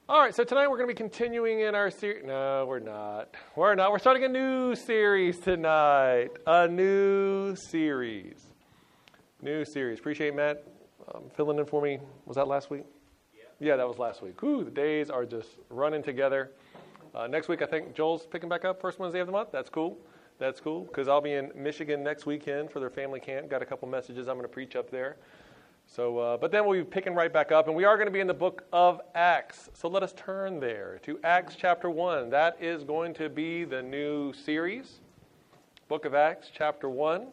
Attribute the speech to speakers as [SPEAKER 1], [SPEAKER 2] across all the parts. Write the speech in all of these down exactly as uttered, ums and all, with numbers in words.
[SPEAKER 1] All right, so tonight we're going to be continuing in our series. No, we're not. We're not. We're starting a new series tonight. A new series. New series. Appreciate Matt um, filling in for me. Was that last week? Yeah. Yeah, that was last week. Whew, the days are just running together. Uh, next week, I think Joel's picking back up first Wednesday of the month. That's cool. That's cool, because I'll be in Michigan next weekend for their family camp. Got a couple messages I'm going to preach up there. So, uh, but then we'll be picking right back up, and we are going to be in the book of Acts. So let us turn there to Acts chapter one. That is going to be the new series, book of Acts chapter one.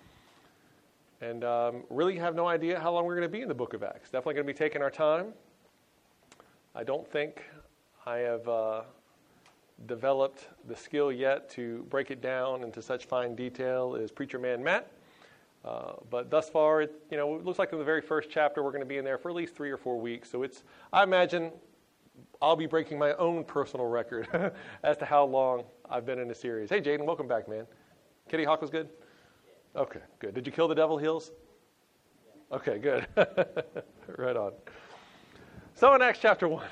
[SPEAKER 1] And um, really have no idea how long we're going to be in the book of Acts. Definitely going to be taking our time. I don't think I have uh, developed the skill yet to break it down into such fine detail as Preacher Man Matt. Uh, but thus far, it, you know, it looks like in the very first chapter, we're going to be in there for at least three or four weeks. So it's, I imagine I'll be breaking my own personal record as to how long I've been in the series. Hey, Jaden, welcome back, man. Kitty Hawk was good? Okay, good. Did you kill the Devil Hills? Okay, good. Right on. So in Acts chapter one.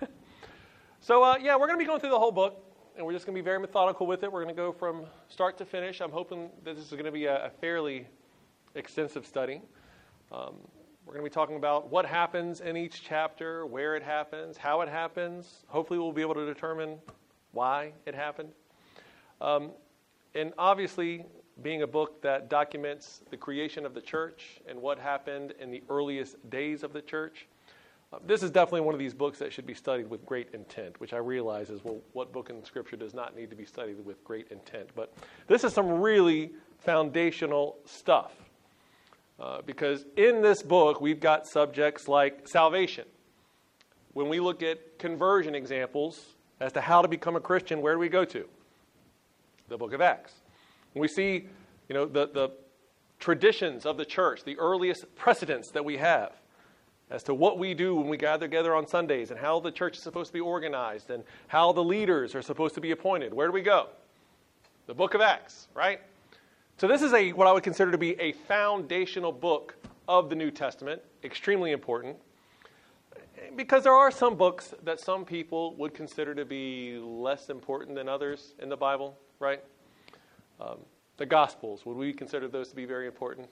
[SPEAKER 1] so, uh, yeah, we're going to be going through the whole book, and we're just going to be very methodical with it. We're going to go from start to finish. I'm hoping that this is going to be a, a fairly extensive study. Um, we're going to be talking about what happens in each chapter, where it happens, how it happens. Hopefully we'll be able to determine why it happened. Um, and obviously, being a book that documents the creation of the church and what happened in the earliest days of the church, uh, this is definitely one of these books that should be studied with great intent, which I realize is, well, what book in Scripture does not need to be studied with great intent? But this is some really foundational stuff. Uh, because in this book, we've got subjects like salvation. When we look at conversion examples as to how to become a Christian, where do we go to? The book of Acts. When we see, you know, the, the traditions of the church, the earliest precedents that we have as to what we do when we gather together on Sundays and how the church is supposed to be organized and how the leaders are supposed to be appointed. Where do we go? The book of Acts, right? So this is a what I would consider to be a foundational book of the New Testament, extremely important, because there are some books that some people would consider to be less important than others in the Bible, right? Um, the Gospels, would we consider those to be very important?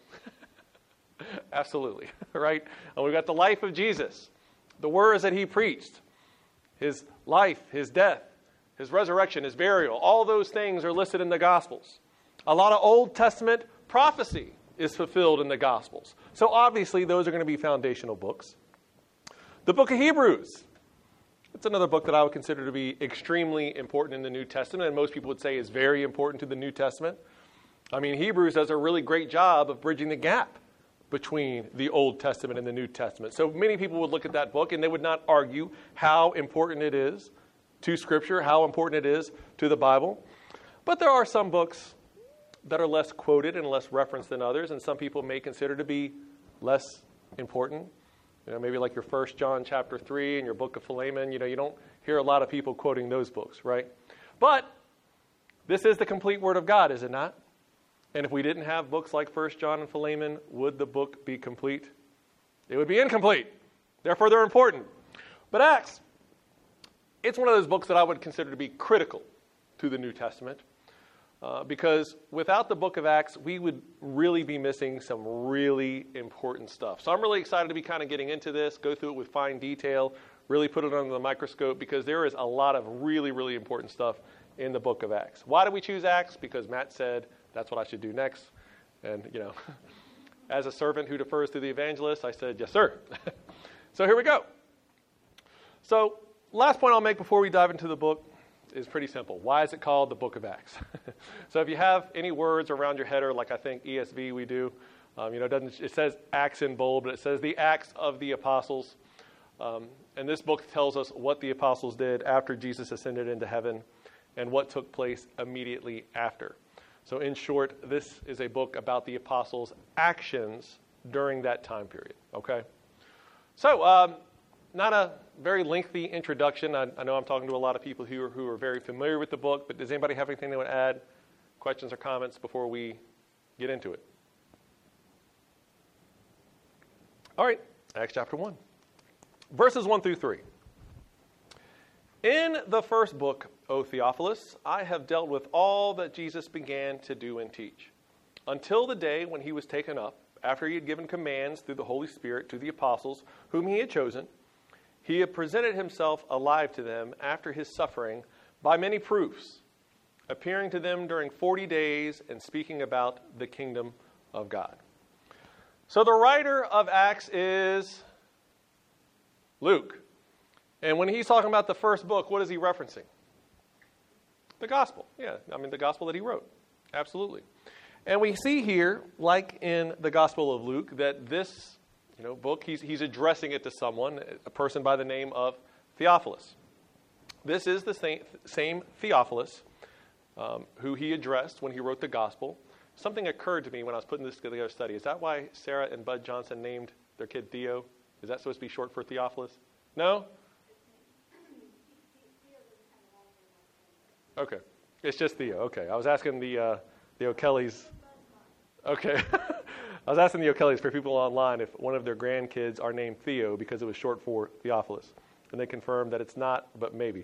[SPEAKER 1] Absolutely, right? And we've got the life of Jesus, the words that he preached, his life, his death, his resurrection, his burial. All those things are listed in the Gospels. A lot of Old Testament prophecy is fulfilled in the Gospels. So obviously, those are going to be foundational books. The book of Hebrews. It's another book that I would consider to be extremely important in the New Testament, and most people would say is very important to the New Testament. I mean, Hebrews does a really great job of bridging the gap between the Old Testament and the New Testament. So many people would look at that book, and they would not argue how important it is to Scripture, how important it is to the Bible. But there are some books that are less quoted and less referenced than others, and some people may consider to be less important. You know, maybe like your First John chapter three and your book of Philemon. You know, you don't hear a lot of people quoting those books, right? But this is the complete Word of God, is it not? And if we didn't have books like First John and Philemon, would the book be complete? It would be incomplete. Therefore, they're important. But Acts, it's one of those books that I would consider to be critical to the New Testament. Uh, because without the book of Acts, we would really be missing some really important stuff. So I'm really excited to be kind of getting into this, go through it with fine detail, really put it under the microscope, because there is a lot of really, really important stuff in the book of Acts. Why did we choose Acts? Because Matt said that's what I should do next. And, you know, as a servant who defers to the evangelist, I said, yes, sir. So here we go. So last point I'll make before we dive into the book is pretty simple. Why is it called the book of Acts? So if you have any words around your header, like I think E S V we do, um, you know, it, doesn't, it says Acts in bold, but it says the Acts of the Apostles. Um, and this book tells us what the apostles did after Jesus ascended into heaven and what took place immediately after. So in short, this is a book about the apostles' actions during that time period, okay? So, um, not a very lengthy introduction. I, I know I'm talking to a lot of people who are, who are very familiar with the book, but does anybody have anything they want to add, questions or comments before we get into it? All right, Acts chapter one. Verses one through three. In the first book, O Theophilus, I have dealt with all that Jesus began to do and teach, until the day when he was taken up, after he had given commands through the Holy Spirit to the apostles whom he had chosen. He had presented himself alive to them after his suffering by many proofs, appearing to them during forty days and speaking about the kingdom of God. So the writer of Acts is Luke. And when he's talking about the first book, what is he referencing? The gospel. Yeah, I mean the gospel that he wrote. Absolutely. And we see here, like in the Gospel of Luke, that this you know, book, he's, he's addressing it to someone, a person by the name of Theophilus. This is the same, same Theophilus um, who he addressed when he wrote the gospel. Something occurred to me when I was putting this together study. Is that why Sarah and Bud Johnson named their kid Theo? Is that supposed to be short for Theophilus? No? Okay. It's just Theo. Okay. I was asking the uh, the O'Kellys. Okay. I was asking the O'Kellys for people online if one of their grandkids are named Theo because it was short for Theophilus. And they confirmed that it's not, but maybe.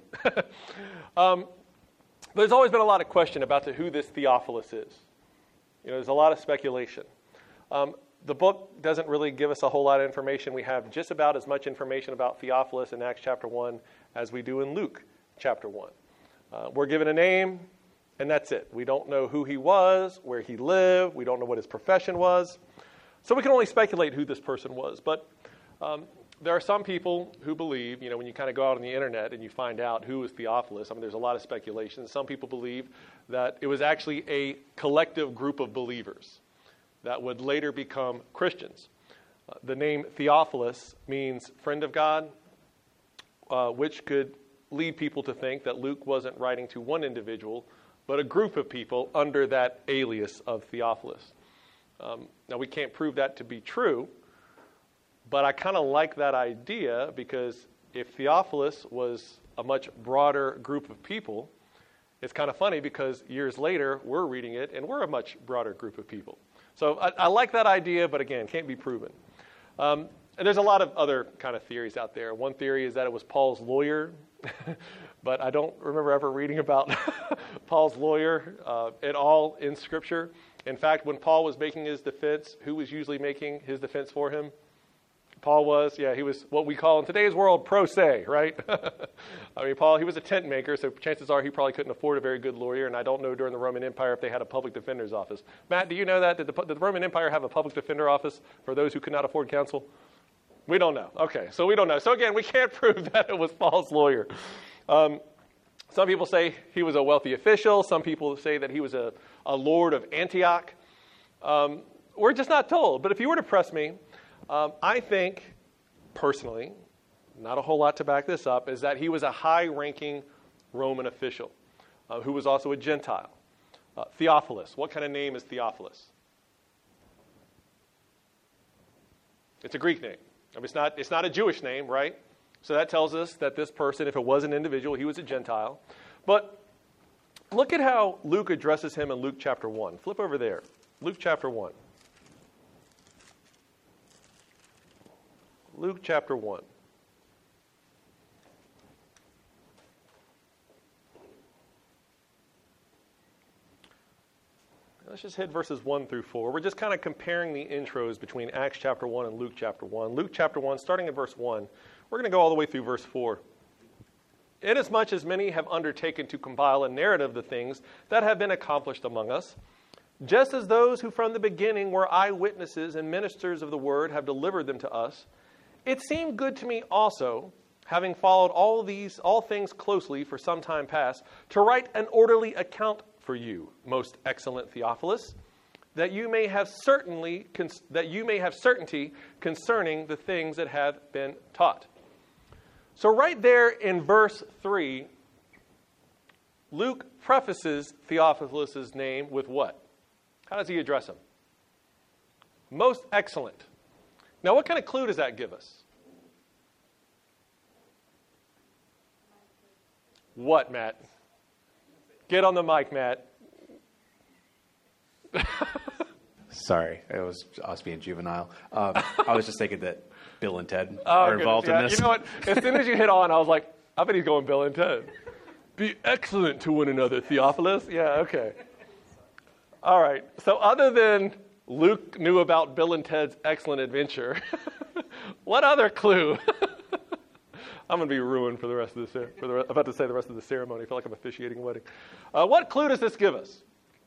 [SPEAKER 1] um, there's always been a lot of question about the, who this Theophilus is. You know, there's a lot of speculation. Um, the book doesn't really give us a whole lot of information. We have just about as much information about Theophilus in Acts chapter one as we do in Luke chapter one. Uh, we're given a name, and that's it. We don't know who he was, where he lived. We don't know what his profession was. So we can only speculate who this person was. But um, there are some people who believe, you know, when you kind of go out on the internet and you find out who is Theophilus, I mean, there's a lot of speculation. Some people believe that it was actually a collective group of believers that would later become Christians. Uh, the name Theophilus means friend of God, uh, which could lead people to think that Luke wasn't writing to one individual, but a group of people under that alias of Theophilus. Um, now, we can't prove that to be true, but I kind of like that idea because if Theophilus was a much broader group of people, it's kind of funny because years later, we're reading it and we're a much broader group of people. So I, I like that idea, but again, can't be proven. Um, and there's a lot of other kind of theories out there. One theory is that it was Paul's lawyer, but I don't remember ever reading about Paul's lawyer uh, at all in Scripture. In fact, when Paul was making his defense, who was usually making his defense for him? Paul was, yeah, he was what we call in today's world pro se, right? I mean, Paul, he was a tent maker, so chances are he probably couldn't afford a very good lawyer, and I don't know during the Roman Empire if they had a public defender's office. Matt, do you know that? Did the, did the Roman Empire have a public defender office for those who could not afford counsel? We don't know. Okay, so we don't know. So again, we can't prove that it was Paul's lawyer. Um, some people say he was a wealthy official. Some people say that he was a, a lord of Antioch. Um, we're just not told. But if you were to press me, um, I think, personally, not a whole lot to back this up, is that he was a high-ranking Roman official uh, who was also a Gentile. Uh, Theophilus. What kind of name is Theophilus? It's a Greek name. I mean, it's not, it's not a Jewish name, right? So that tells us that this person, if it was an individual, he was a Gentile. But look at how Luke addresses him in Luke chapter one. Flip over there. Luke chapter one. Luke chapter one. Let's just hit verses one through four. We're just kind of comparing the intros between Acts chapter one and Luke chapter one. Luke chapter one, starting at verse one, we're going to go all the way through verse four. Inasmuch as many have undertaken to compile a narrative of the things that have been accomplished among us, just as those who from the beginning were eyewitnesses and ministers of the word have delivered them to us, it seemed good to me also, having followed all these all things closely for some time past, to write an orderly account for you, most excellent Theophilus, that you may have certainly cons- that you may have certainty concerning the things that have been taught. So right there in verse three, Luke prefaces Theophilus' name with what? How does he address him? Most excellent. Now, what kind of clue does that give us? What, Matt? Get on the mic, Matt.
[SPEAKER 2] Sorry, it was us being juvenile. Um, I was just thinking that Bill and Ted
[SPEAKER 1] oh,
[SPEAKER 2] are
[SPEAKER 1] goodness,
[SPEAKER 2] involved
[SPEAKER 1] yeah.
[SPEAKER 2] in this.
[SPEAKER 1] You know what? As soon as you hit on, I was like, I bet he's going Bill and Ted. Be excellent to one another, Theophilus. Yeah, okay. All right. So other than Luke knew about Bill and Ted's excellent adventure, what other clue? I'm going to be ruined for the rest of the for the I'm about to say the rest of the ceremony. I feel like I'm officiating a wedding. Uh, what clue does this give us?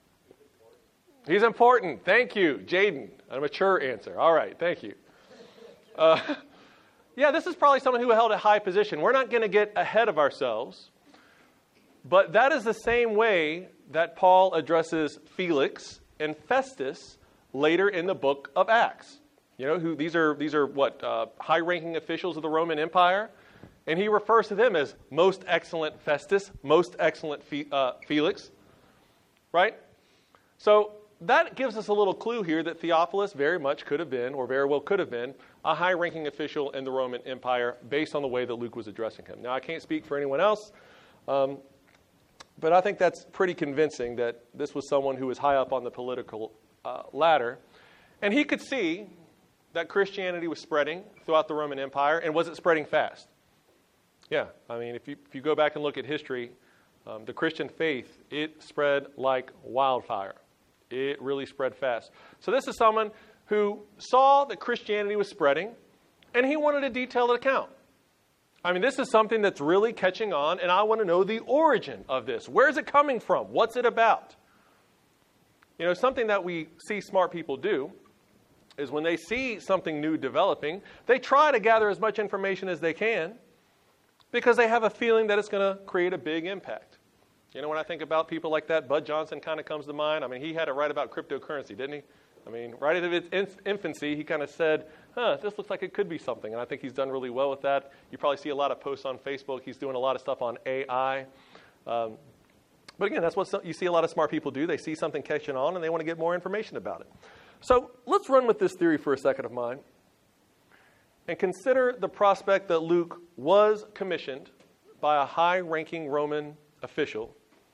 [SPEAKER 1] He's important. Thank you, Jaden. A mature answer. All right. Thank you. Uh, yeah, this is probably someone who held a high position. We're not going to get ahead of ourselves, but that is the same way that Paul addresses Felix and Festus later in the book of Acts. You know, who these are these are what uh, high-ranking officials of the Roman Empire, and he refers to them as most excellent Festus, most excellent Fe- uh, Felix, right? So that gives us a little clue here that Theophilus very much could have been, or very well could have been, a high-ranking official in the Roman Empire based on the way that Luke was addressing him. Now, I can't speak for anyone else, um, but I think that's pretty convincing that this was someone who was high up on the political uh, ladder, and he could see that Christianity was spreading throughout the Roman Empire, and was it spreading fast? Yeah, I mean, if you if you go back and look at history, um, the Christian faith, it spread like wildfire. It really spread fast. So this is someone who saw that Christianity was spreading, and he wanted a detailed account. I mean, this is something that's really catching on, and I want to know the origin of this. Where is it coming from? What's it about? You know, something that we see smart people do is when they see something new developing, they try to gather as much information as they can because they have a feeling that it's going to create a big impact. You know, when I think about people like that, Bud Johnson kind of comes to mind. I mean, he had it right about cryptocurrency, didn't he? I mean, right at its infancy, he kind of said, huh, this looks like it could be something. And I think he's done really well with that. You probably see a lot of posts on Facebook. He's doing a lot of stuff on A I. Um, but again, that's what you see a lot of smart people do. They see something catching on, and they want to get more information about it. So let's run with this theory for a second of mine and consider the prospect that Luke was commissioned by a high-ranking Roman official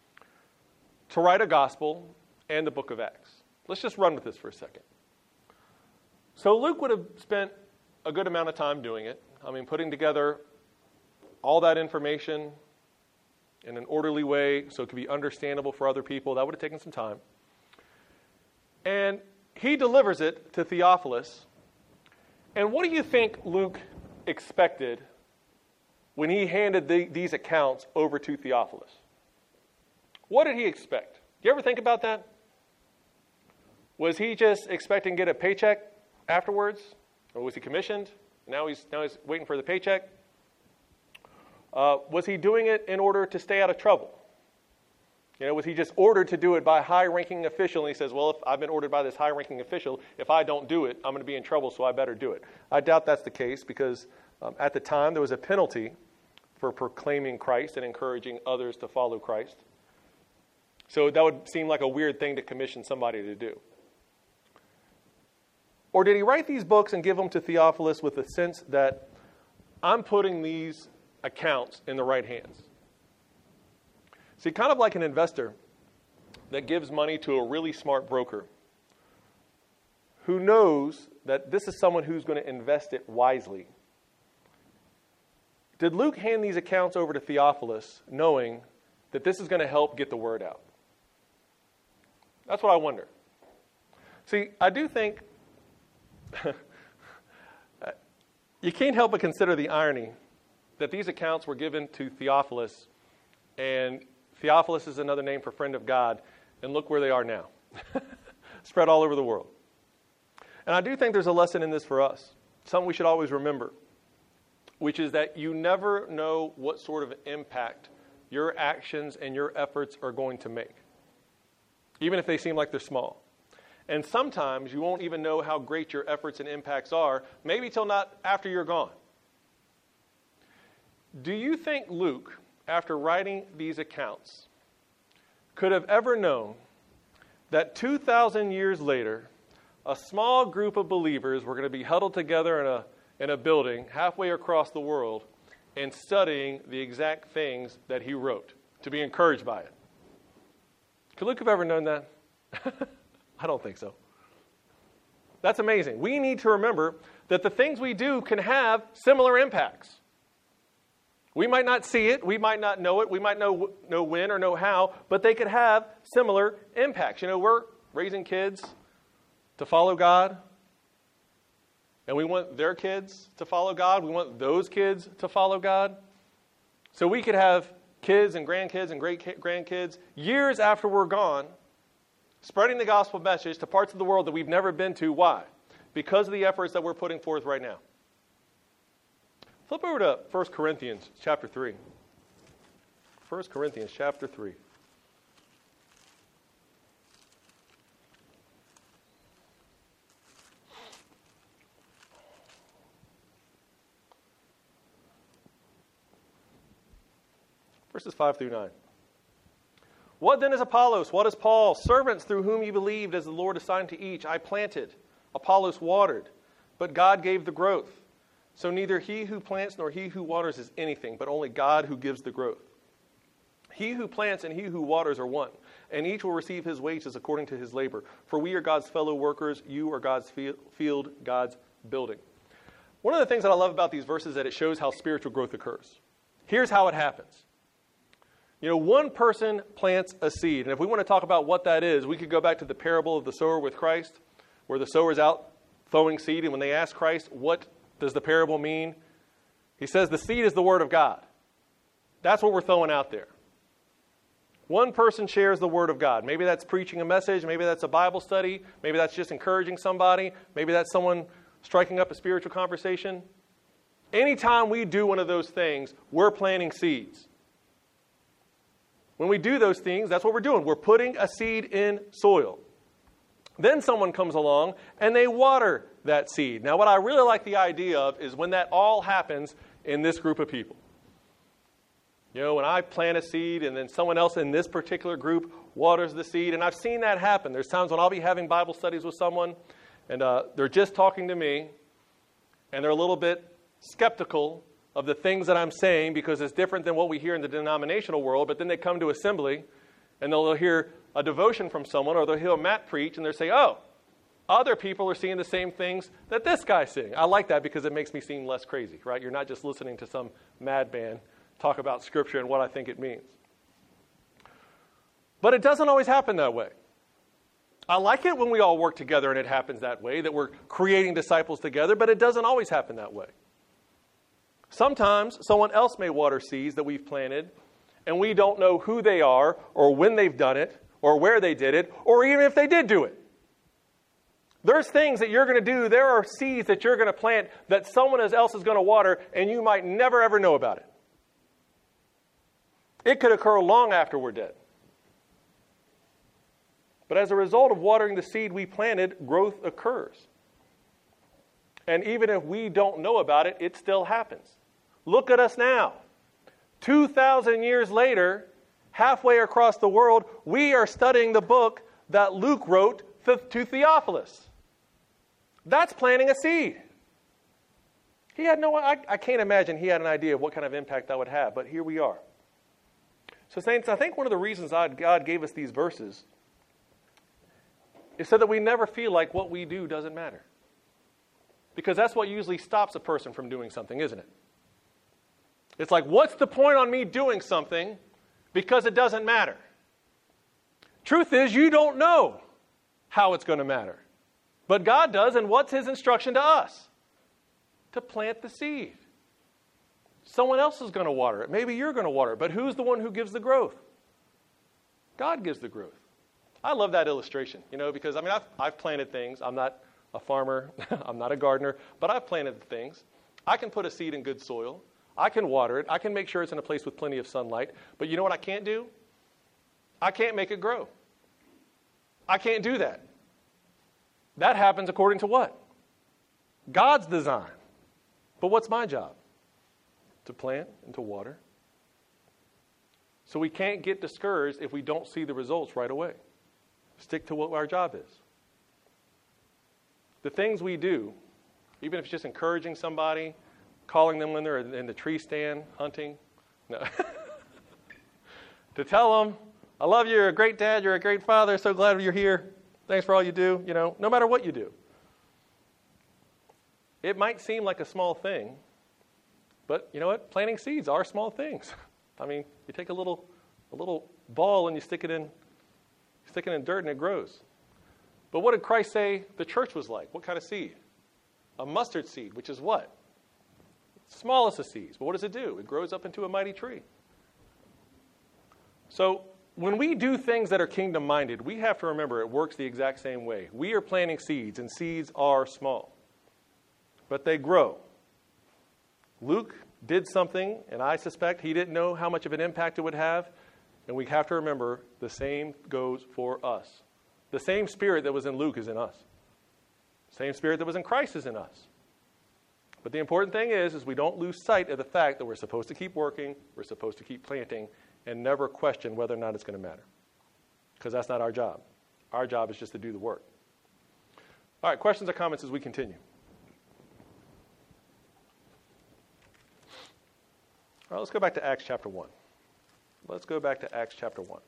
[SPEAKER 1] to write a gospel and the book of Acts. Let's just run with this for a second. So Luke would have spent a good amount of time doing it. I mean, putting together all that information in an orderly way so it could be understandable for other people. That would have taken some time. And he delivers it to Theophilus. And what do you think Luke expected when he handed the, these accounts over to Theophilus? What did he expect? Do you ever think about that? Was he just expecting to get a paycheck afterwards? Or was he commissioned? Now he's, now he's waiting for the paycheck? Uh, was he doing it in order to stay out of trouble? You know, was he just ordered to do it by a high-ranking official, and he says, well, if I've been ordered by this high-ranking official, if I don't do it, I'm going to be in trouble, so I better do it. I doubt that's the case because um, at the time there was a penalty for proclaiming Christ and encouraging others to follow Christ. So that would seem like a weird thing to commission somebody to do. Or did he write these books and give them to Theophilus with the sense that I'm putting these accounts in the right hands? See, kind of like an investor that gives money to a really smart broker who knows that this is someone who's going to invest it wisely. Did Luke hand these accounts over to Theophilus knowing that this is going to help get the word out? That's what I wonder. See, I do think you can't help but consider the irony that these accounts were given to Theophilus, and Theophilus is another name for friend of God, and look where they are now. Spread all over the world. And I do think there's a lesson in this for us, something we should always remember, which is that you never know what sort of impact your actions and your efforts are going to make, even if they seem like they're small. And sometimes you won't even know how great your efforts and impacts are, maybe till not after you're gone. Do you think Luke, after writing these accounts, could have ever known that two thousand years later, a small group of believers were going to be huddled together in a, in a building halfway across the world and studying the exact things that he wrote, to be encouraged by it? Could Luke have ever known that? I don't think so. That's amazing. We need to remember that the things we do can have similar impacts. We might not see it, we might not know it, we might know, know when or know how, but they could have similar impacts. You know, we're raising kids to follow God, and we want their kids to follow God. We want those kids to follow God. So we could have kids and grandkids and great-grandkids years after we're gone, spreading the gospel message to parts of the world that we've never been to. Why? Because of the efforts that we're putting forth right now. Flip over to First Corinthians chapter three. First Corinthians chapter three. Verses five through nine. What then is Apollos? What is Paul? Servants through whom you believed, as the Lord assigned to each. I planted, Apollos watered, but God gave the growth. So neither he who plants nor he who waters is anything, but only God who gives the growth. He who plants and he who waters are one, and each will receive his wages according to his labor. For we are God's fellow workers, you are God's field, God's building. One of the things that I love about these verses is that it shows how spiritual growth occurs. Here's how it happens. You know, one person plants a seed. And if we want to talk about what that is, we could go back to the parable of the sower with Christ, where the sower's out sowing seed. And when they ask Christ, what does the parable mean? He says the seed is the word of God. That's what we're throwing out there. One person shares the word of God. Maybe that's preaching a message. Maybe that's a Bible study. Maybe that's just encouraging somebody. Maybe that's someone striking up a spiritual conversation. Anytime we do one of those things, we're planting seeds. When we do those things, that's what we're doing. We're putting a seed in soil. Then someone comes along and they water that seed. Now, what I really like the idea of is when that all happens in this group of people. You know, when I plant a seed and then someone else in this particular group waters the seed, and I've seen that happen. There's times when I'll be having Bible studies with someone and uh, they're just talking to me and they're a little bit skeptical of the things that I'm saying because it's different than what we hear in the denominational world, but then they come to assembly and they'll hear a devotion from someone or they'll hear Matt preach and they'll say, oh, other people are seeing the same things that this guy's seeing. I like that because it makes me seem less crazy, right? You're not just listening to some madman talk about Scripture and what I think it means. But it doesn't always happen that way. I like it when we all work together and it happens that way, that we're creating disciples together, but it doesn't always happen that way. Sometimes someone else may water seeds that we've planted, and we don't know who they are or when they've done it or where they did it or even if they did do it. There's things that you're going to do. There are seeds that you're going to plant that someone else is going to water, and you might never, ever know about it. It could occur long after we're dead. But as a result of watering the seed we planted, growth occurs. And even if we don't know about it, it still happens. Look at us now. two thousand years later, halfway across the world, we are studying the book that Luke wrote to Theophilus. That's planting a seed. He had no, I, I can't imagine he had an idea of what kind of impact that would have, but here we are. So saints, I think one of the reasons God gave us these verses is so that we never feel like what we do doesn't matter. Because that's what usually stops a person from doing something, isn't it? It's like, what's the point on me doing something because it doesn't matter? Truth is, you don't know how it's going to matter. But God does, and what's His instruction to us? To plant the seed. Someone else is going to water it. Maybe you're going to water it. But who's the one who gives the growth? God gives the growth. I love that illustration, you know, because, I mean, I've, I've planted things. I'm not a farmer. I'm not a gardener. But I've planted things. I can put a seed in good soil. I can water it. I can make sure it's in a place with plenty of sunlight. But you know what I can't do? I can't make it grow. I can't do that. That happens according to what? God's design. But what's my job? To plant and to water. So we can't get discouraged if we don't see the results right away. Stick to what our job is. The things we do, even if it's just encouraging somebody, calling them when they're in the tree stand, hunting, no. to tell them, I love you, you're a great dad, you're a great father, so glad you're here. Thanks for all you do, you know, no matter what you do. It might seem like a small thing, But you know what? Planting seeds are small things. I mean, you take a little a little ball and you stick it in stick it in dirt and it grows. But what did Christ say the church was like? What kind of seed? A mustard seed, which is what? Smallest of seeds. But what does it do? It grows up into a mighty tree. So when we do things that are kingdom-minded, we have to remember it works the exact same way. We are planting seeds, and seeds are small. But they grow. Luke did something, and I suspect he didn't know how much of an impact it would have. And we have to remember the same goes for us. The same spirit that was in Luke is in us. The same spirit that was in Christ is in us. But the important thing is, is we don't lose sight of the fact that we're supposed to keep working, we're supposed to keep planting, and never question whether or not it's going to matter. Because that's not our job. Our job is just to do the work. All right, questions or comments as we continue? All right, let's go back to Acts chapter one. Let's go back to Acts chapter one.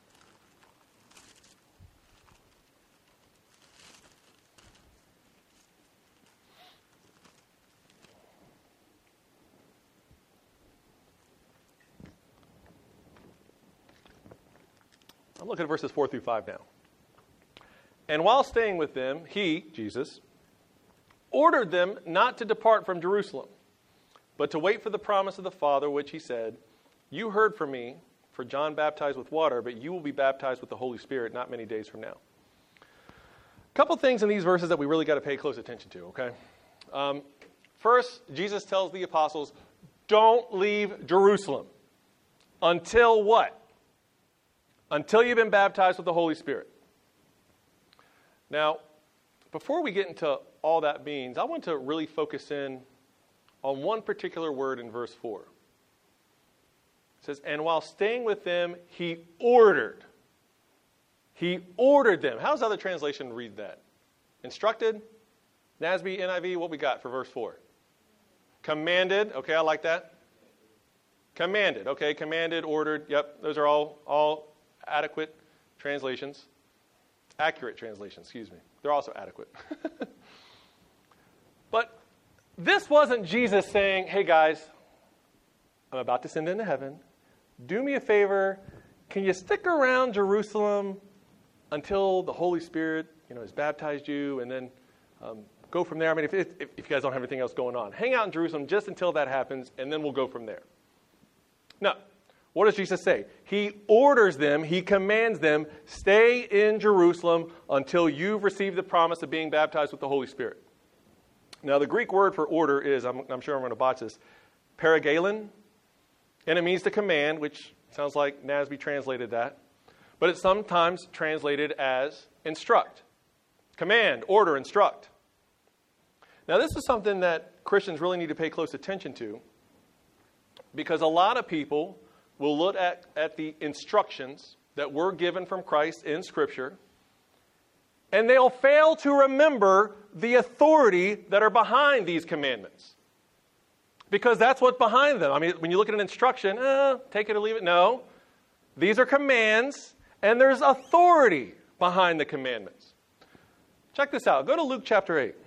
[SPEAKER 1] I'm looking at verses four through five now. And while staying with them, he, Jesus, ordered them not to depart from Jerusalem, but to wait for the promise of the Father, which he said, "You heard from me, for John baptized with water, but you will be baptized with the Holy Spirit not many days from now." A couple things in these verses that we really got to pay close attention to, okay? Um, first, Jesus tells the apostles, don't leave Jerusalem until what? Until you've been baptized with the Holy Spirit. Now, before we get into all that means, I want to really focus in on one particular word in verse four. It says, and while staying with them, he ordered. He ordered them. How's the other translation read that? Instructed? N A S B, N I V, what we got for verse four? Commanded. Okay, I like that. Commanded. Okay, commanded, ordered. Yep, those are all, all adequate translations. Accurate translations, excuse me. They're also adequate. But this wasn't Jesus saying, hey guys, I'm about to send into heaven. Do me a favor. Can you stick around Jerusalem until the Holy Spirit, you know, has baptized you, and then um, go from there? I mean, if, if, if you guys don't have anything else going on, hang out in Jerusalem just until that happens, and then we'll go from there. No. What does Jesus say? He orders them, he commands them, stay in Jerusalem until you've received the promise of being baptized with the Holy Spirit. Now, the Greek word for order is, I'm, I'm sure I'm going to botch this, paragalon, and it means to command, which sounds like N A S B translated that, but it's sometimes translated as instruct. Command, order, instruct. Now, this is something that Christians really need to pay close attention to, because a lot of people will look at, at the instructions that were given from Christ in Scripture, and they'll fail to remember the authority that are behind these commandments. Because that's what's behind them. I mean, when you look at an instruction, eh, take it or leave it. No. These are commands, and there's authority behind the commandments. Check this out. Go to Luke chapter eight.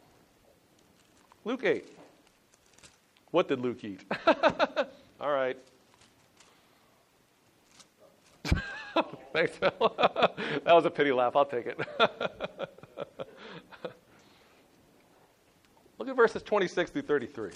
[SPEAKER 1] Luke eight. What did Luke eat? All right. Thanks, Phil. That was a pity laugh. I'll take it. Look at verses twenty-six through thirty-three.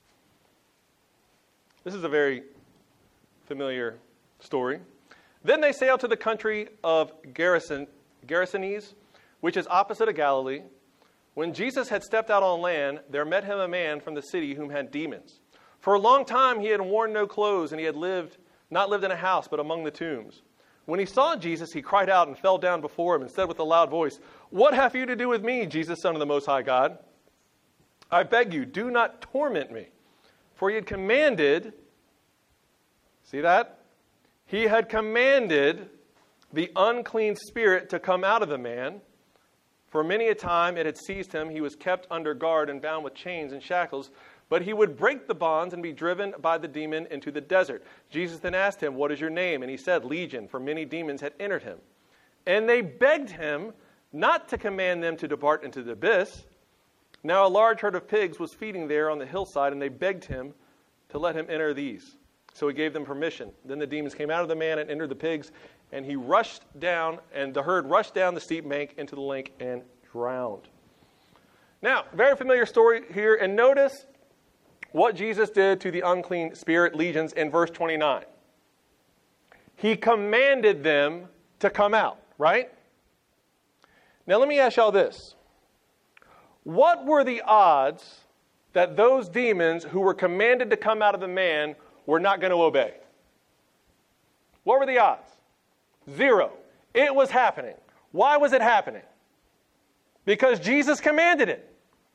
[SPEAKER 1] This is a very familiar story. Then they sailed to the country of Gerasen, Gerasenes, which is opposite of Galilee. When Jesus had stepped out on land, there met him a man from the city whom had demons. For a long time he had worn no clothes, and he had lived not lived in a house, but among the tombs. When he saw Jesus, he cried out and fell down before him and said with a loud voice, "What have you to do with me, Jesus, Son of the Most High God? I beg you, do not torment me." For he had commanded, see that? He had commanded the unclean spirit to come out of the man. For many a time it had seized him. He was kept under guard and bound with chains and shackles. But he would break the bonds and be driven by the demon into the desert. Jesus then asked him, "What is your name?" And he said, "Legion," for many demons had entered him. And they begged him not to command them to depart into the abyss. Now a large herd of pigs was feeding there on the hillside, and they begged him to let him enter these. So he gave them permission. Then the demons came out of the man and entered the pigs, and he rushed down, and the herd rushed down the steep bank into the lake and drowned. Now, very familiar story here, and notice what Jesus did to the unclean spirit legions in verse twenty-nine. He commanded them to come out, right? Now let me ask y'all this. What were the odds that those demons who were commanded to come out of the man were not going to obey? What were the odds? Zero. It was happening. Why was it happening? Because Jesus commanded it.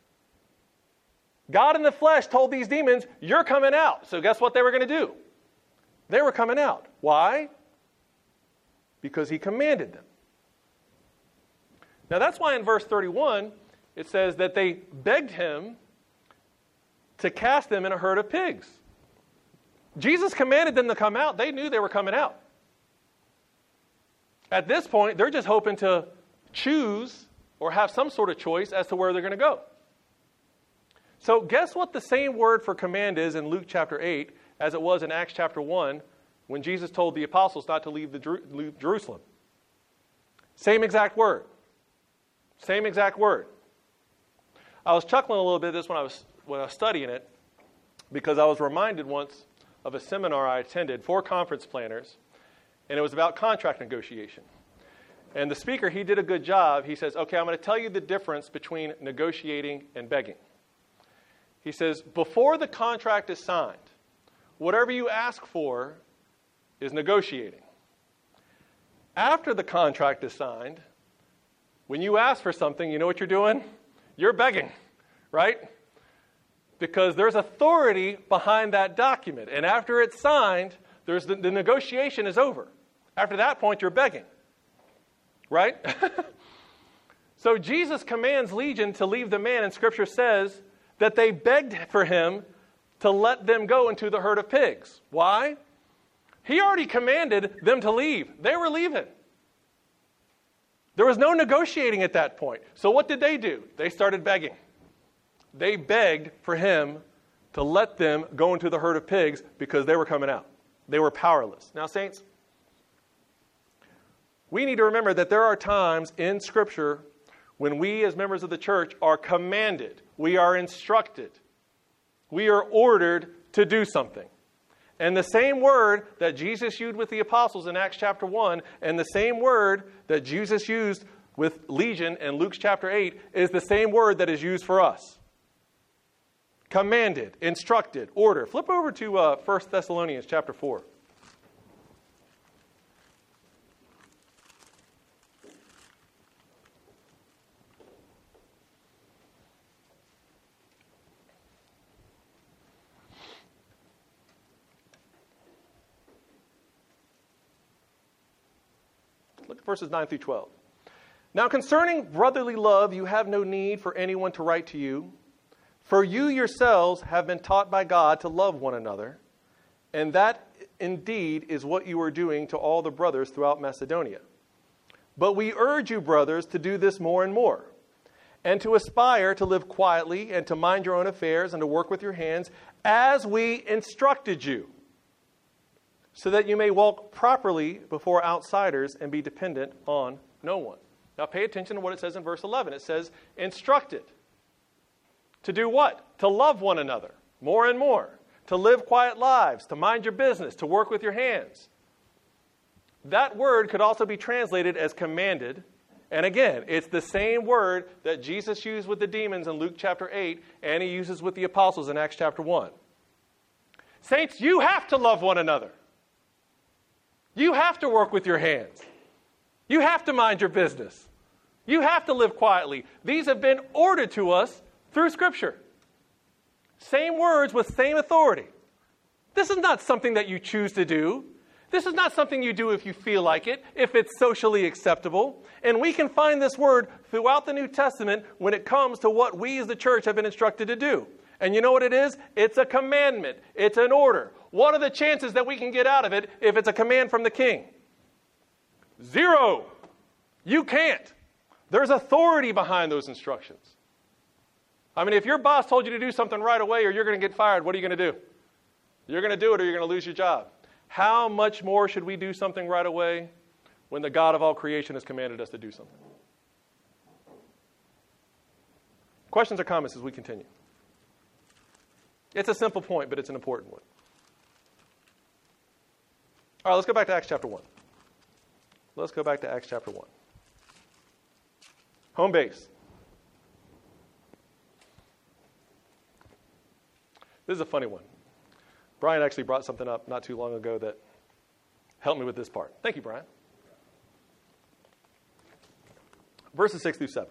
[SPEAKER 1] God in the flesh told these demons, you're coming out. So guess what they were going to do? They were coming out. Why? Because he commanded them. Now that's why in verse thirty-one, it says that they begged him to cast them in a herd of pigs. Jesus commanded them to come out. They knew they were coming out. At this point, they're just hoping to choose or have some sort of choice as to where they're going to go. So guess what the same word for command is in Luke chapter eight as it was in Acts chapter one when Jesus told the apostles not to leave, the Jer- leave Jerusalem. Same exact word. Same exact word. I was chuckling a little bit at this when I was when I was studying it because I was reminded once of a seminar I attended for conference planners, and it was about contract negotiation. And the speaker, he did a good job. He says, okay, I'm going to tell you the difference between negotiating and begging. He says, before the contract is signed, whatever you ask for is negotiating. After the contract is signed, when you ask for something, you know what you're doing? You're begging, right? Because there's authority behind that document. And after it's signed, there's the, the negotiation is over. After that point, you're begging, right? So Jesus commands Legion to leave the man, and Scripture says that they begged for him to let them go into the herd of pigs. Why? He already commanded them to leave. They were leaving. There was no negotiating at that point. So what did they do? They started begging. They begged for him to let them go into the herd of pigs because they were coming out. They were powerless. Now, saints, we need to remember that there are times in Scripture when we as members of the church are commanded, we are instructed, we are ordered to do something. And the same word that Jesus used with the apostles in Acts chapter one, and the same word that Jesus used with Legion in Luke chapter eight, is the same word that is used for us. Commanded, instructed, order. Flip over to uh, First Thessalonians chapter four. Look at verses nine through twelve. Now concerning brotherly love, you have no need for anyone to write to you, for you yourselves have been taught by God to love one another, and that indeed is what you are doing to all the brothers throughout Macedonia. But we urge you, brothers, to do this more and more, and to aspire to live quietly and to mind your own affairs and to work with your hands as we instructed you, so that you may walk properly before outsiders and be dependent on no one. Now pay attention to what it says in verse eleven. It says, instructed. To do what? To love one another more and more. To live quiet lives. To mind your business. To work with your hands. That word could also be translated as commanded. And again, it's the same word that Jesus used with the demons in Luke chapter eight, and he uses with the apostles in Acts chapter one. Saints, you have to love one another. You have to work with your hands. You have to mind your business. You have to live quietly. These have been ordered to us through Scripture. Same words with same authority. This is not something that you choose to do. This is not something you do if you feel like it, if it's socially acceptable. And we can find this word throughout the New Testament when it comes to what we as the church have been instructed to do. And you know what it is? It's a commandment. It's an order. What are the chances that we can get out of it if it's a command from the king? Zero. You can't. There's authority behind those instructions. I mean, if your boss told you to do something right away or you're going to get fired, what are you going to do? You're going to do it or you're going to lose your job. How much more should we do something right away when the God of all creation has commanded us to do something? Questions or comments as we continue? It's a simple point, but it's an important one. All right, let's go back to Acts chapter one. Let's go back to Acts chapter one. Home base. This is a funny one. Brian actually brought something up not too long ago that helped me with this part. Thank you, Brian. Verses six through seven.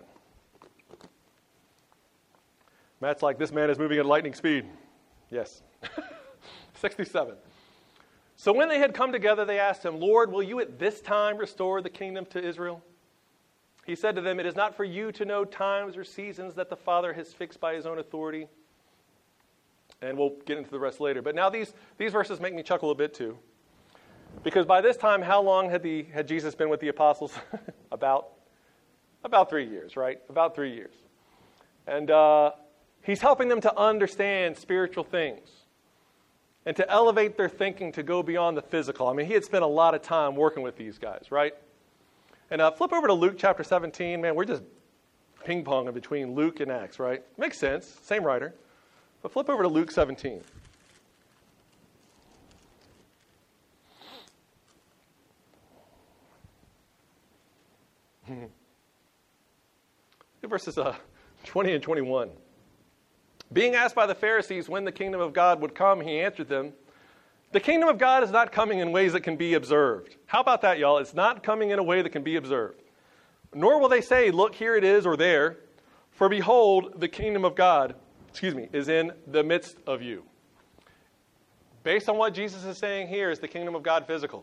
[SPEAKER 1] Matt's like, this man is moving at lightning speed. Yes. six through seven. So when they had come together, they asked him, Lord, will you at this time restore the kingdom to Israel? He said to them, it is not for you to know times or seasons that the Father has fixed by his own authority. And we'll get into the rest later. But now these, these verses make me chuckle a bit too. Because by this time, how long had, the, had Jesus been with the apostles? about, about three years, right? About three years. And uh, he's helping them to understand spiritual things and to elevate their thinking to go beyond the physical. I mean, he had spent a lot of time working with these guys, right? And uh, flip over to Luke chapter seventeen. Man, we're just ping-ponging between Luke and Acts, right? Makes sense. Same writer. But flip over to Luke seventeen. Verses uh, twenty and twenty-one. Being asked by the Pharisees when the kingdom of God would come, he answered them, the kingdom of God is not coming in ways that can be observed. How about that, y'all? It's not coming in a way that can be observed. Nor will they say, look, here it is, or there. For behold, the kingdom of God, excuse me, is in the midst of you. Based on what Jesus is saying here, is the kingdom of God physical?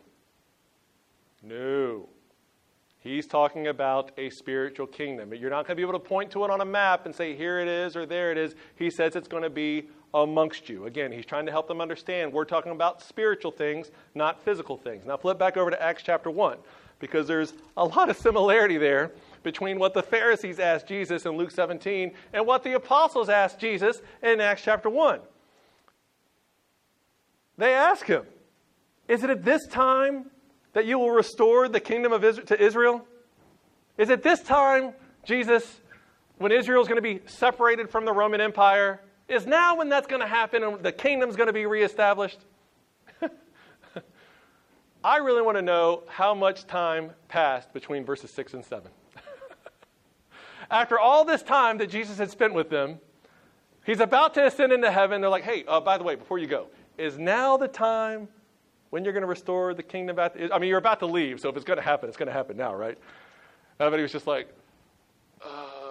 [SPEAKER 1] No. He's talking about a spiritual kingdom. You're not going to be able to point to it on a map and say, here it is or there it is. He says it's going to be amongst you. Again, he's trying to help them understand we're talking about spiritual things, not physical things. Now flip back over to Acts chapter one, because there's a lot of similarity there between what the Pharisees asked Jesus in Luke seventeen and what the apostles asked Jesus in Acts chapter one. They ask him, is it at this time that you will restore the kingdom of Israel to Israel? Is it this time, Jesus, when Israel is going to be separated from the Roman Empire? Is now when that's going to happen and the kingdom's going to be reestablished? I really want to know how much time passed between verses six and seven. After all this time that Jesus had spent with them, he's about to ascend into heaven. They're like, hey, uh, by the way, before you go, is now the time when you're going to restore the kingdom back to, I mean, you're about to leave, so if it's going to happen, it's going to happen now, right? Everybody was just like, uh,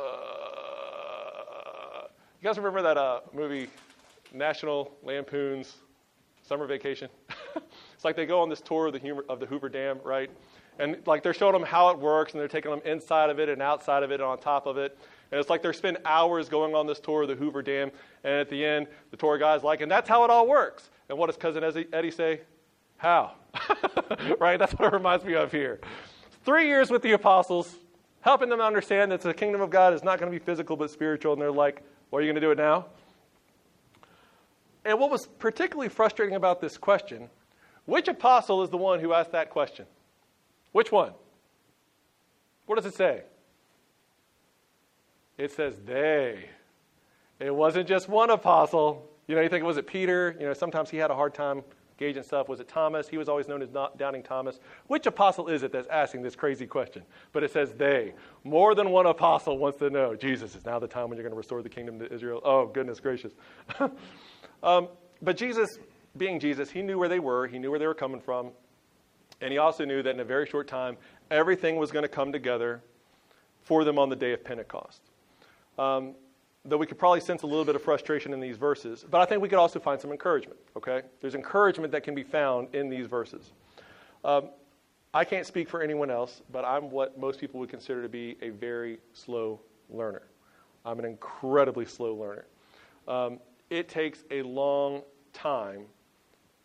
[SPEAKER 1] you guys remember that uh, movie, National Lampoon's Summer Vacation? It's like they go on this tour of the, humor, of the Hoover Dam, right? And like they're showing them how it works, and they're taking them inside of it and outside of it and on top of it. And it's like they're spending hours going on this tour of the Hoover Dam, and at the end, the tour guide's like, and that's how it all works. And what does Cousin Eddie say? How? Right? That's what it reminds me of here. Three years with the apostles, helping them understand that the kingdom of God is not going to be physical but spiritual. And they're like, well, are you going to do it now? And what was particularly frustrating about this question, which apostle is the one who asked that question? Which one? What does it say? It says they. It wasn't just one apostle. You know, you think, was it Peter? You know, sometimes he had a hard time gauging stuff. Was it Thomas? He was always known as not Doubting Thomas. Which apostle is it that's asking this crazy question? But it says they. More than one apostle wants to know, Jesus, is now the time when you're going to restore the kingdom to Israel? Oh, goodness gracious. um, but Jesus, being Jesus, he knew where they were. He knew where they were coming from. And he also knew that in a very short time, everything was going to come together for them on the day of Pentecost. Um, though we could probably sense a little bit of frustration in these verses, but I think we could also find some encouragement, okay? There's encouragement that can be found in these verses. Um, I can't speak for anyone else, but I'm what most people would consider to be a very slow learner. I'm an incredibly slow learner. Um, it takes a long time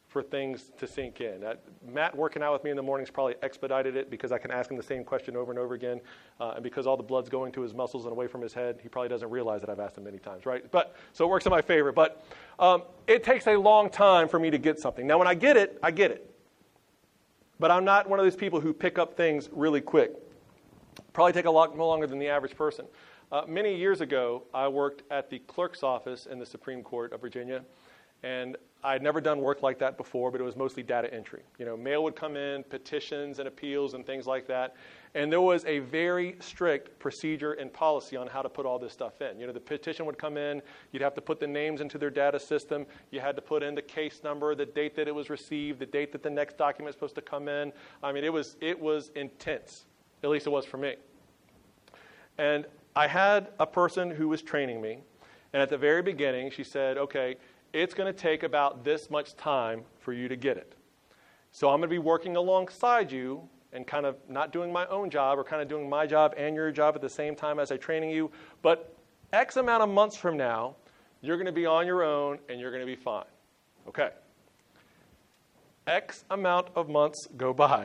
[SPEAKER 1] for things to sink in. Uh, Matt working out with me in the mornings probably expedited it because I can ask him the same question over and over again. Uh, and because all the blood's going to his muscles and away from his head, he probably doesn't realize that I've asked him many times, right? But so it works in my favor. But um, it takes a long time for me to get something. Now, when I get it, I get it. But I'm not one of those people who pick up things really quick. Probably take a lot more longer than the average person. Uh, many years ago, I worked at the clerk's office in the Supreme Court of Virginia, and I'd never done work like that before, but it was mostly data entry. You know, mail would come in, petitions and appeals and things like that, and there was a very strict procedure and policy on how to put all this stuff in. You know, the petition would come in, you'd have to put the names into their data system, you had to put in the case number, the date that it was received, the date that the next document is supposed to come in. I mean, it was it was intense, at least it was for me. And I had a person who was training me, and at the very beginning, she said, okay, it's going to take about this much time for you to get it. So I'm going to be working alongside you and kind of not doing my own job or kind of doing my job and your job at the same time as I'm training you. But X amount of months from now, you're going to be on your own and you're going to be fine. Okay. X amount of months go by.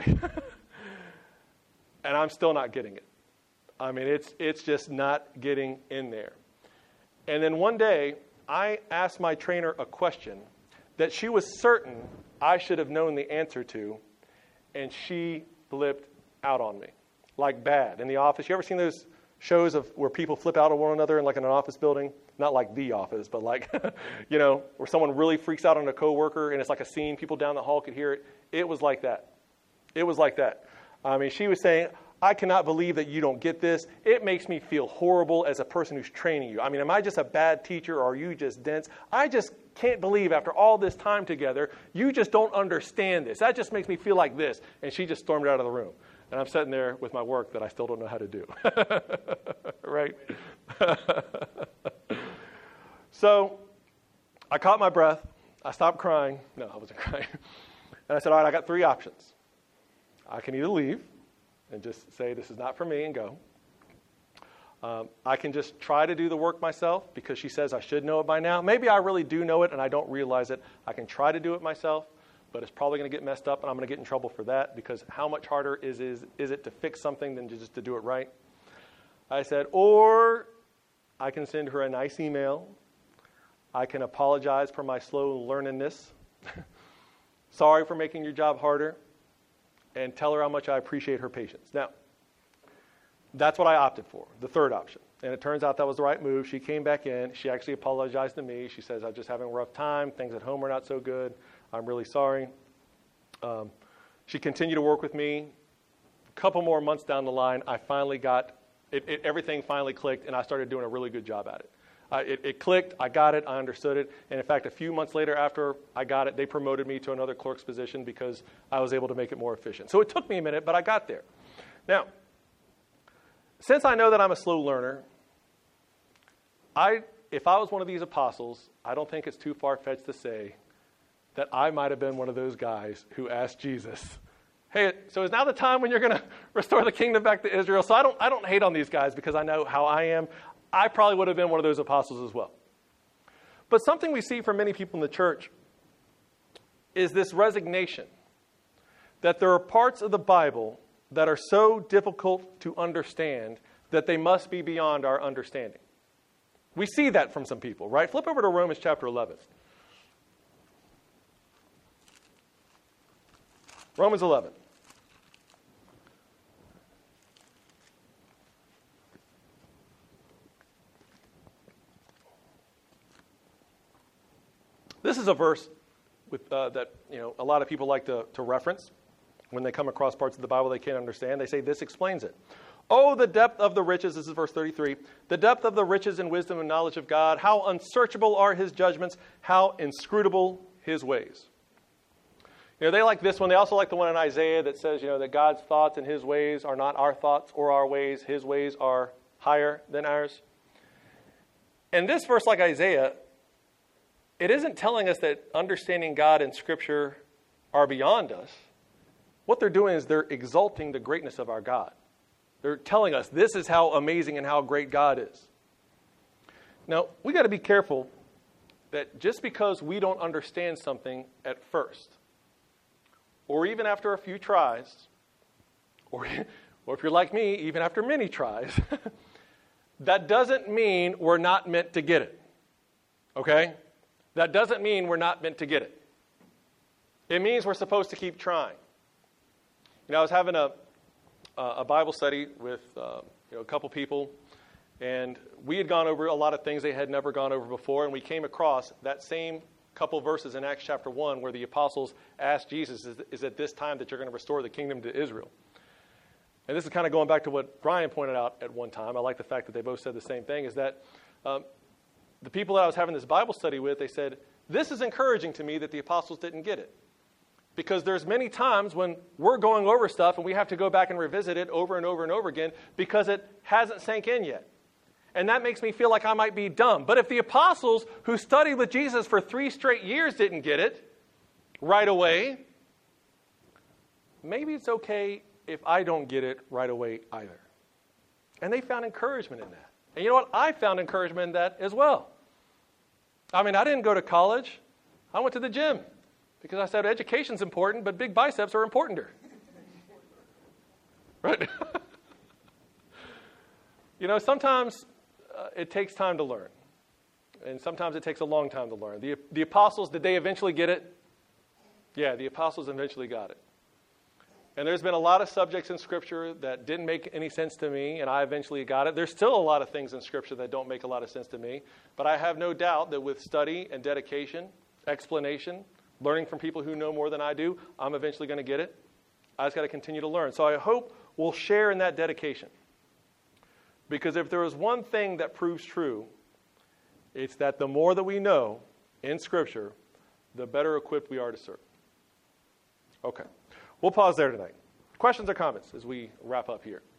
[SPEAKER 1] And I'm still not getting it. I mean, it's it's just not getting in there. And then one day, I asked my trainer a question that she was certain I should have known the answer to, and she flipped out on me, like bad. In the office, you ever seen those shows of where people flip out on one another in like in an office building? Not like The Office, but like, you know, where someone really freaks out on a coworker, and it's like a scene, people down the hall could hear it. It was like that. It was like that. I mean, she was saying, I cannot believe that you don't get this. It makes me feel horrible as a person who's training you. I mean, am I just a bad teacher or are you just dense? I just can't believe after all this time together, you just don't understand this. That just makes me feel like this. And she just stormed out of the room. And I'm sitting there with my work that I still don't know how to do. Right? So I caught my breath. I stopped crying. No, I wasn't crying. And I said, all right, I got three options. I can either leave and just say this is not for me and go. Um, I can just try to do the work myself because she says I should know it by now. Maybe I really do know it and I don't realize it. I can try to do it myself, but it's probably going to get messed up and I'm going to get in trouble for that because how much harder is, is, is it to fix something than just to do it right? I said, or I can send her a nice email. I can apologize for my slow learningness. Sorry for making your job harder. And tell her how much I appreciate her patience. Now, that's what I opted for, the third option. And it turns out that was the right move. She came back in. She actually apologized to me. She says, I'm just having a rough time. Things at home are not so good. I'm really sorry. Um, she continued to work with me. A couple more months down the line, I finally got, it, it, everything finally clicked, and I started doing a really good job at it. Uh, it. It clicked, I got it, I understood it, and in fact, a few months later after I got it, they promoted me to another clerk's position because I was able to make it more efficient. So it took me a minute, but I got there. Now, since I know that I'm a slow learner, I, if I was one of these apostles, I don't think it's too far-fetched to say that I might have been one of those guys who asked Jesus, hey, so is now the time when you're going to restore the kingdom back to Israel? So I don't, I don't hate on these guys because I know how I am. I probably would have been one of those apostles as well. But something we see from many people in the church is this resignation that there are parts of the Bible that are so difficult to understand that they must be beyond our understanding. We see that from some people, right? Flip over to Romans chapter eleven. Romans eleven. This is a verse with, uh, that you know a lot of people like to, to reference when they come across parts of the Bible they can't understand. They say this explains it. Oh, the depth of the riches, this is verse thirty-three, the depth of the riches and wisdom and knowledge of God, how unsearchable are his judgments, how inscrutable his ways. You know, they like this one. They also like the one in Isaiah that says, you know, that God's thoughts and his ways are not our thoughts or our ways. His ways are higher than ours. And this verse, like Isaiah, it isn't telling us that understanding God and Scripture are beyond us. What they're doing is they're exalting the greatness of our God. They're telling us this is how amazing and how great God is. Now, we got to be careful that just because we don't understand something at first, or even after a few tries, or, or if you're like me, even after many tries, that doesn't mean we're not meant to get it. Okay? That doesn't mean we're not meant to get it. It means we're supposed to keep trying. You know, I was having a a Bible study with uh, you know, a couple people, and we had gone over a lot of things they had never gone over before, and we came across that same couple verses in Acts chapter one where the apostles asked Jesus, is, is it this time that you're going to restore the kingdom to Israel? And this is kind of going back to what Brian pointed out at one time. I like the fact that they both said the same thing, is that um, the people that I was having this Bible study with, they said, this is encouraging to me that the apostles didn't get it. Because there's many times when we're going over stuff and we have to go back and revisit it over and over and over again because it hasn't sank in yet. And that makes me feel like I might be dumb. But if the apostles who studied with Jesus for three straight years didn't get it right away, maybe it's okay if I don't get it right away either. And they found encouragement in that. And you know what? I found encouragement in that as well. I mean, I didn't go to college. I went to the gym. Because I said education's important, but big biceps are importanter. Right? You know, sometimes uh, it takes time to learn. And sometimes it takes a long time to learn. The, the apostles, did they eventually get it? Yeah, the apostles eventually got it. And there's been a lot of subjects in Scripture that didn't make any sense to me, and I eventually got it. There's still a lot of things in Scripture that don't make a lot of sense to me. But I have no doubt that with study and dedication, explanation, learning from people who know more than I do, I'm eventually going to get it. I just got to continue to learn. So I hope we'll share in that dedication. Because if there is one thing that proves true, it's that the more that we know in Scripture, the better equipped we are to serve. Okay. We'll pause there tonight. Questions or comments as we wrap up here?